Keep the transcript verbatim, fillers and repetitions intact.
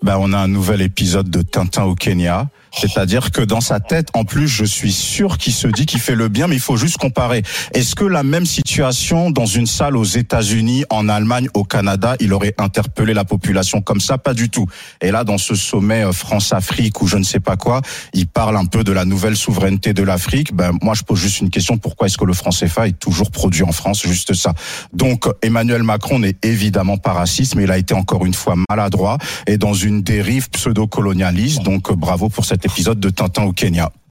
Ben, on a un nouvel épisode de Tintin au Kenya. C'est-à-dire que dans sa tête, en plus, je suis sûr qu'il se dit qu'il fait le bien, mais il faut juste comparer. Est-ce que la même situation dans une salle aux États-Unis, en Allemagne, au Canada, il aurait interpellé la population comme ça? Pas du tout. Et là, dans ce sommet France-Afrique ou je ne sais pas quoi, il parle un peu de la nouvelle souveraineté de l'Afrique. Ben, moi, je pose juste une question. Pourquoi est-ce que le franc C F A est toujours produit en France? Juste ça. Donc, Emmanuel Macron n'est évidemment pas raciste, mais il a été encore une fois maladroit et dans une dérive pseudo-colonialiste. Donc, bravo pour cette épisode de Tintin au Kenya.